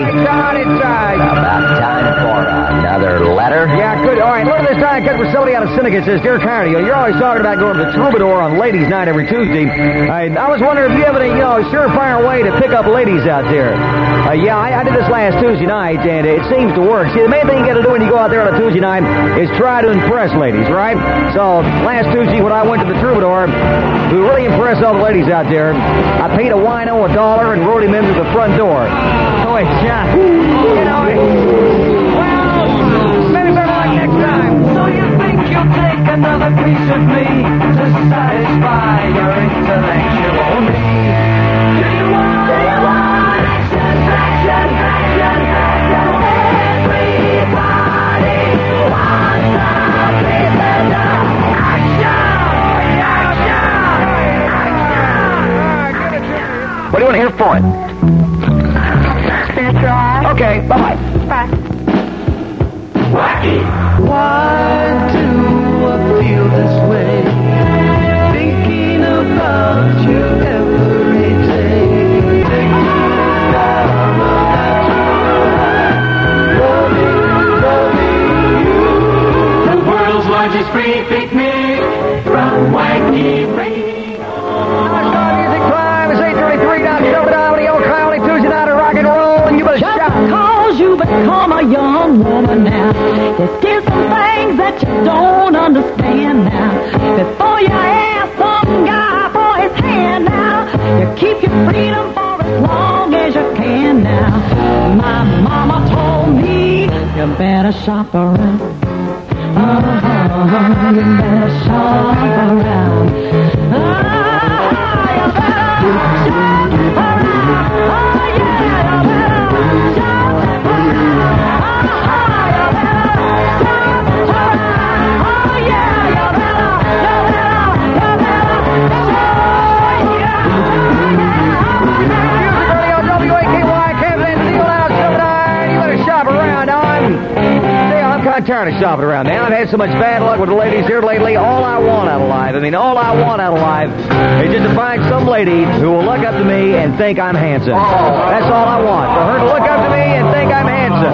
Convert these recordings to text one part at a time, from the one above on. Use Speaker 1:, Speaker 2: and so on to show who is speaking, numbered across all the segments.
Speaker 1: John, it's
Speaker 2: About time for another letter.
Speaker 1: Yeah, good. All right, look at this time. Cut for somebody out of Syndicate says, Dear Coyote, you're always talking about going to the Troubadour on Ladies' Night every Tuesday. I was wondering if you have any, surefire way to pick up ladies out there. Yeah, I did this last Tuesday night, and it seems to work. See, the main thing you got to do when you go out there on a Tuesday night is try to impress ladies, right? So, last Tuesday when I went to the Troubadour, to really impress all the ladies out there, I paid a wino $1 and rode him into the front door. Oh, wait, John. Well, maybe better luck next time.
Speaker 3: So you think you'll take another piece of me to satisfy your intellectual needs? Do you want action? Everybody wants a piece of the action.
Speaker 2: What do you want to hear for it?
Speaker 4: Spiritual.
Speaker 2: Okay, bye-bye.
Speaker 4: Bye.
Speaker 3: Wacky. Why do I feel this way? Thinking about you every day. Thinking about loving you. The world's largest free picnic from Wacky Radio.
Speaker 1: Music time is 8:33 down Show It Out with the old Coyote Tuesday night of rock and roll, and you better
Speaker 5: Just
Speaker 1: shout.
Speaker 5: because you become a young woman now, there's still some things that you don't understand now. Before you ask some guy for his hand now, you keep your freedom for as long as you can now. My mama told me you better shop around. You better shop around. You better shop around.
Speaker 1: I'm tired of shopping around, man. I've had so much bad luck with the ladies here lately. All I want out of life is just to find some lady who will look up to me and think I'm handsome. That's all I want. For her to look up to me and think I'm handsome.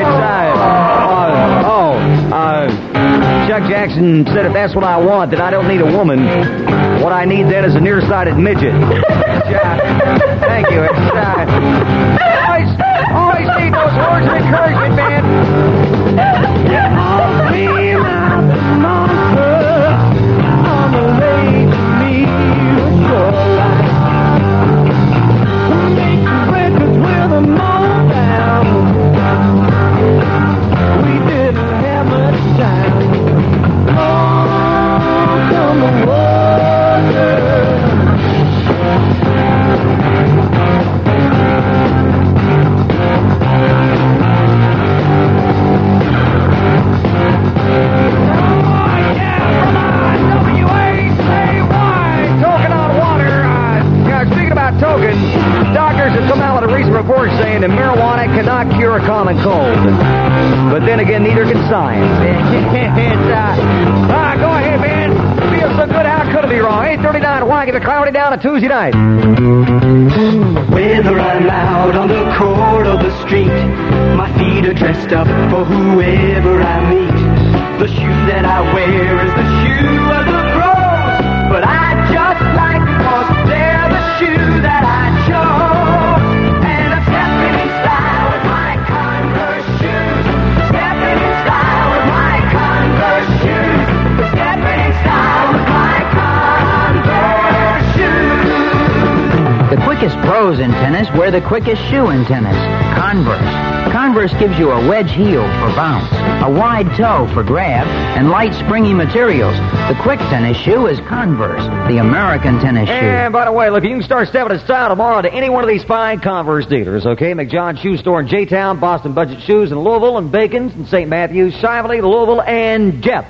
Speaker 1: Chuck Jackson said if that's what I want, then I don't need a woman. What I need then is a nearsighted midget. Thank you. Always need those words of encouragement, man. I'll be my monster on the way to meet your life. Make records with a mold down. We didn't have much time. Oh, come the water. Token, doctors have come out with a recent report saying that marijuana cannot cure a common cold. But then again, neither can science. Go ahead, man. Feels so good, how could it be wrong? 8:39, why give a Coyote down a Tuesday night?
Speaker 3: Whether I'm out on the court or the street, my feet are dressed up for whoever I meet. The shoe that I wear is the shoe of the pros, but I just like because they're the shoe that I chose. And I'm stepping in style with my Converse shoes. Stepping in style with my Converse shoes. Stepping in style with my Converse shoes.
Speaker 2: The quickest pros in tennis wear the quickest shoe in tennis, Converse. Converse gives you a wedge heel for bounce, a wide toe for grab, and light springy materials. The quick tennis shoe is Converse, the American tennis shoe.
Speaker 1: And by the way, look, you can start stepping in style tomorrow to any one of these fine Converse dealers, okay? McJohn Shoe Store in J-Town, Boston Budget Shoes in Louisville, and Bacon's in St. Matthews, Shively, Louisville, and Jeff.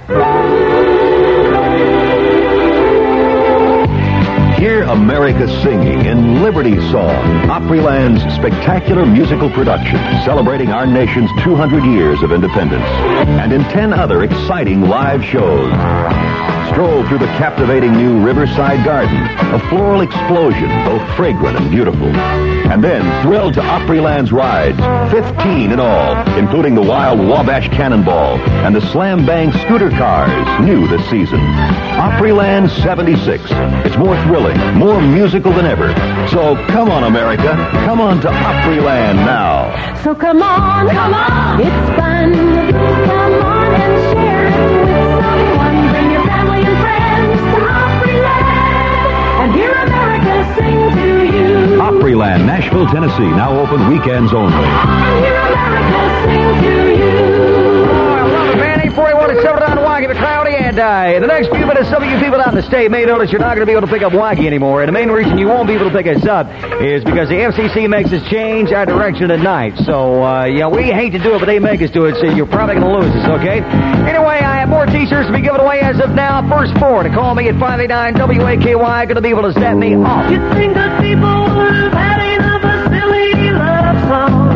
Speaker 6: Hear America singing in Liberty Song, Opryland's spectacular musical production celebrating our nation's 200 years of independence, and in 10 other exciting live shows. stroll through the captivating new Riverside Garden, a floral explosion, both fragrant and beautiful. And then thrill to Opryland's rides, 15 in all, including the Wild Wabash Cannonball and the Slam Bang scooter cars, new this season. Opryland 76. It's more thrilling, more musical than ever. So come on, America. Come on to Opryland now.
Speaker 5: So come on, it's fun. Come on and share it with someone. Bring your family and friends to Opryland and hear America sing to you.
Speaker 6: Opryland, Nashville, Tennessee, now open weekends only.
Speaker 5: And hear America sing to you.
Speaker 1: I love it, man. 841 is 7 on Waukee, but cloudy, and in the next few minutes, some of you people out in the state may notice you're not going to be able to pick up Waukee anymore, and the main reason you won't be able to pick us up is because the FCC makes us change our direction at night. So, we hate to do it, but they make us do it, so you're probably going to lose us, okay? Anyway, I have more T-shirts to be given away as of now. First four to call me at 589-WAKY, going to be able to set me off.
Speaker 5: You think that people have had enough of silly love songs?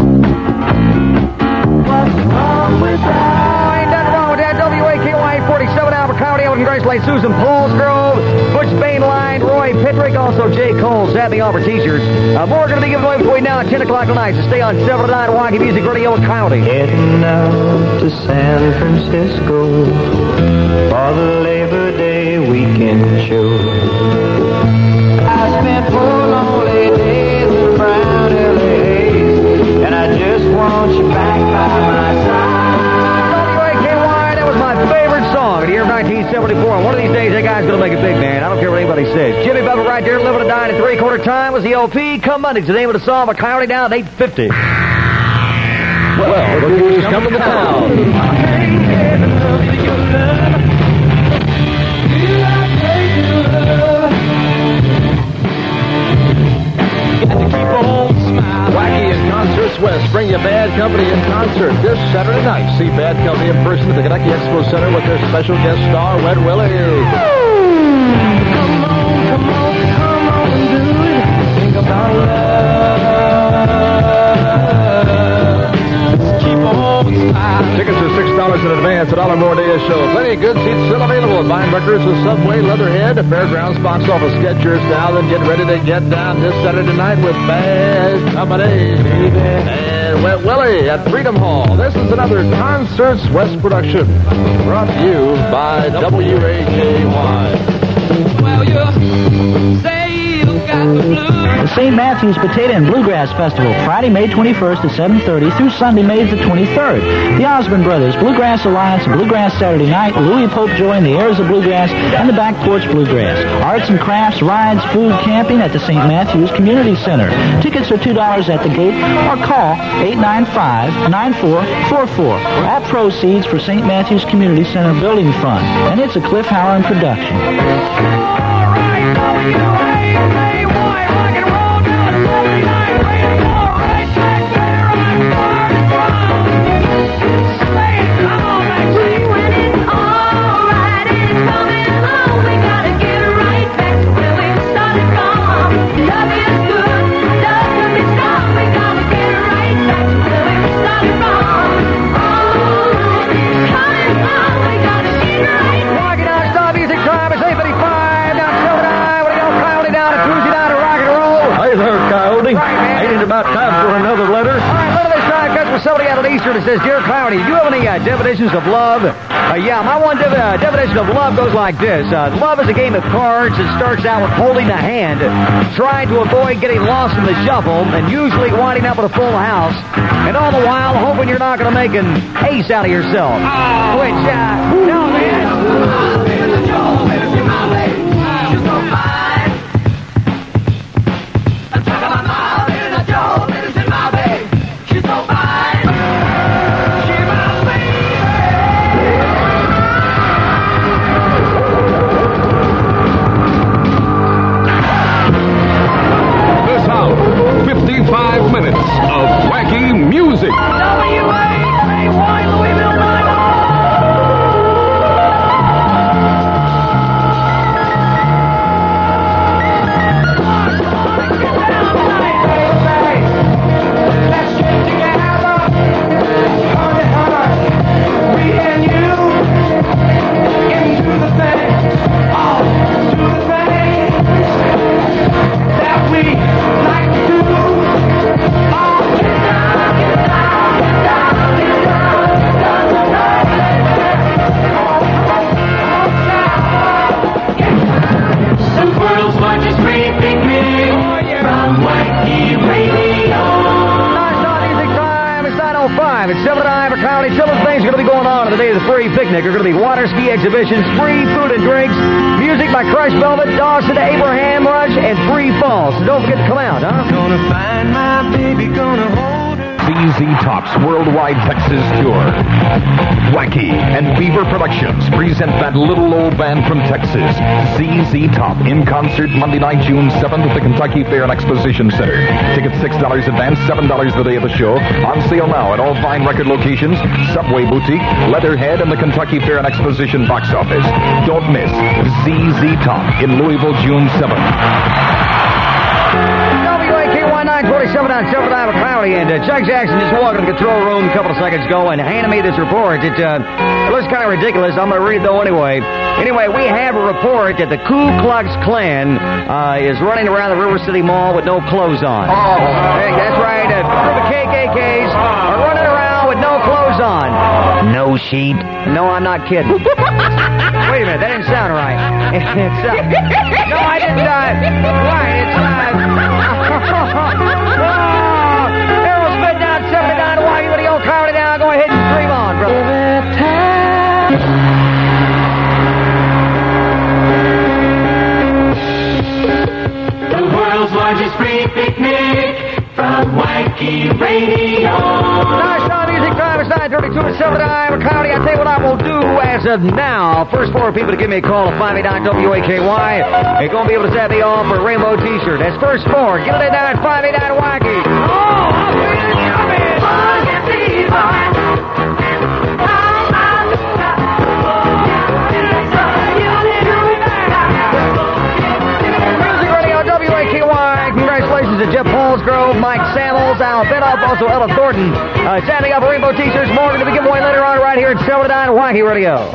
Speaker 5: What's wrong with that?
Speaker 1: Ain't nothing wrong with that. WAKY 47 Albert County. I would congratulate Susan Paulsgrove, Butch Bainline, Roy Pitrick, also Jay Cole, Sat Me Off for T-shirts. More going to be given away between now and 10 o'clock tonight, so stay on 7 to 9 Waukee Music Radio County.
Speaker 3: Heading out to San Francisco for the Labor Day weekend show. I spent 4 lonely days in brown LA, and I just want you back by my side.
Speaker 1: WAKY, that was my favorite song of the year of 1974. One of these days, that guy's going to make it big, man. I don't care what anybody says. Jimmy Buffett right there, living to die in 3/4 time was the LP. Come Monday, it's the name of the song. We're counting down at 8:50.
Speaker 6: Well, look who's coming to town.
Speaker 4: Waukee and Concerts West bring you Bad Company in concert this Saturday night. See Bad Company in person at the Kentucky Expo Center with their special guest star, Wet Willie.
Speaker 3: Come on, do it. Think about love. Keep on smiling.
Speaker 4: Tickets are $6 in advance at $1 Day Show. Plenty of good seats still available at Vine Records, the Subway, Leatherhead, Fairgrounds, Box Office. Get yours now, then get ready to get down this Saturday night with Bad Company and Wet Willie at Freedom Hall. This is another Concerts West production brought to you by WAKY.
Speaker 3: Well, you say you got the blues.
Speaker 2: The St. Matthews Potato and Bluegrass Festival, Friday, May 21st at 7:30 through Sunday, May the 23rd. The Osborne Brothers, Bluegrass Alliance, Bluegrass Saturday Night, Louis Popejoy and the Heirs of Bluegrass, and the Back Porch Bluegrass. Arts and crafts, rides, food, camping at the St. Matthews Community Center. Tickets are $2 at the gate or call 895-9444. All proceeds for St. Matthews Community Center Building Fund. And it's a Cliff Howland production.
Speaker 1: About time for another letter. All right, letter this time comes from somebody out of Eastern that says, Dear Cloudy, do you have any definitions of love? Yeah, my one definition of love goes like this. Love is a game of cards that starts out with holding a hand, trying to avoid getting lost in the shuffle, and usually winding up with a full house, and all the while hoping you're not going to make an ace out of yourself. Which, no, man.
Speaker 3: Wacky Radio.
Speaker 1: Non-stop music time. It's 9:05. It's 7:09 for County. Some of the things are going to be going on the day of the free picnic. Are going to be water ski exhibitions, free food and drinks, music by Crushed Velvet, Dawson, Abraham Rush, and free falls. So don't forget to come out, huh?
Speaker 3: Gonna find my baby, gonna hold her.
Speaker 7: ZZ Top's Worldwide Texas Tour. Wacky and Beaver Productions present that little old band from Texas, ZZ Top, in concert Monday night, June 7th at the Kentucky Fair and Exposition Center. Tickets $6 advance, $7 the day of the show. On sale now at all fine record locations, Subway Boutique, Leatherhead, and the Kentucky Fair and Exposition box office. Don't miss ZZ Top in Louisville, June 7th.
Speaker 1: WAKY 947 on 7th Cloudy, and Chuck Jackson just walked in the control room a couple of seconds ago and handed me this report. It looks kind of ridiculous. I'm going to read it though anyway. Anyway, we have a report that the Ku Klux Klan is running around the River City Mall with no clothes on.
Speaker 7: Oh.
Speaker 1: Hey, that's right. A group of KKKs are running around with no clothes on.
Speaker 2: No sheet.
Speaker 1: No, I'm not kidding. Wait a minute, that didn't sound right. No, I didn't. Right, it's Errol Smith down 79 to Wacky with the old crowd now. Go ahead and stream on, brother.
Speaker 3: The world's largest free picnic from Wacky Radio.
Speaker 1: Non-stop music time. It's 9:32 at 7 County. I tell you what I will do as of now. First 4 people to give me a call at 589-WAKY. They're going to be able to set me off for a rainbow t-shirt. That's first 4. Get it down at 589 Wacky. Music Radio, WAKY. Congratulations to Jeff Paulsgrove, Mike Samuels, Al Benoff, also Ella Thornton. Standing up rainbow t-shirts. More going to be given away later on right here at 7 9 Wacky Radio.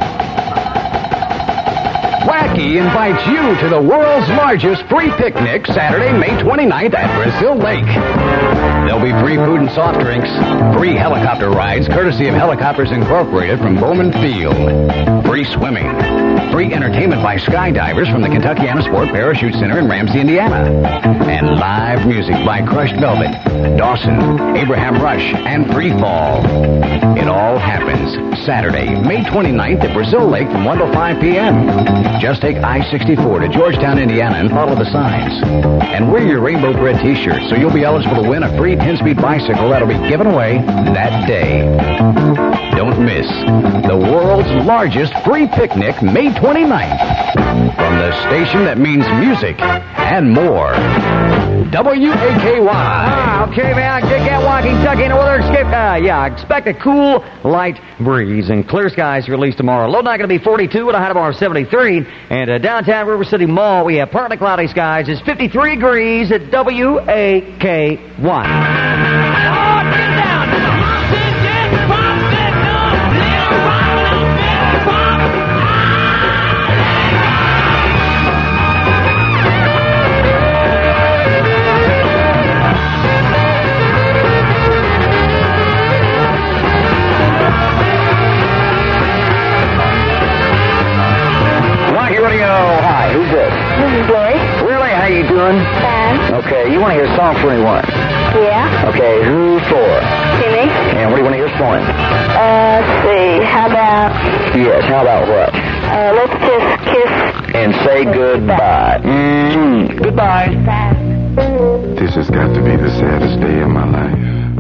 Speaker 8: Wacky invites you to the world's largest free picnic Saturday, May 29th at Brazil Lake. There'll be free food and soft drinks, free helicopter rides courtesy of Helicopters Incorporated from Bowman Field, free swimming, free entertainment by skydivers from the Kentuckiana Sport Parachute Center in Ramsey, Indiana, and live music by Crushed Velvet, Dawson, Abraham Rush, and Free Fall. It all happens Saturday, May 29th at Brazil Lake from 1 to 5 p.m. Just take I-64 to Georgetown, Indiana, and follow the signs. And wear your Rainbow Bread t-shirt so you'll be eligible to win a free 10-speed bicycle that'll be given away that day. Don't miss the world's largest free picnic, May 29th. From the station that means music and more. WAKY.
Speaker 1: Okay, man. Get walking, Kentucky, and weather escape. Expect a cool, light breeze and clear skies released tomorrow. Low night going to be 42 with a high tomorrow of 73. And downtown River City Mall, we have partly cloudy skies. It's 53 degrees at WAKY. Hi, who's this?
Speaker 9: This is Lori.
Speaker 1: Really? How you doing?
Speaker 9: Fine.
Speaker 1: Okay, you want to hear a song for anyone?
Speaker 9: Yeah.
Speaker 1: Okay, who for?
Speaker 9: Timmy.
Speaker 1: And what do you want to hear for him?
Speaker 9: Let's see. How about...
Speaker 1: Yes, how about what?
Speaker 9: Let's just kiss...
Speaker 1: And say goodbye. Goodbye.
Speaker 9: Bye.
Speaker 10: This has got to be the saddest day of my life.